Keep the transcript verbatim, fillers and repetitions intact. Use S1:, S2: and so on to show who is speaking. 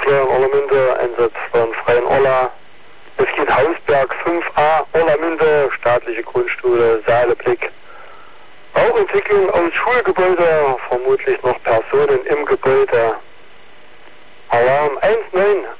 S1: Florian Orlamünde, Einsatz von Freien Orla. Es geht Hausberg fünf a, Orlamünde, staatliche Grundschule, Saaleblick. Rauchentwicklung aus Schulgebäude, vermutlich noch Personen im Gebäude. Alarm eins neun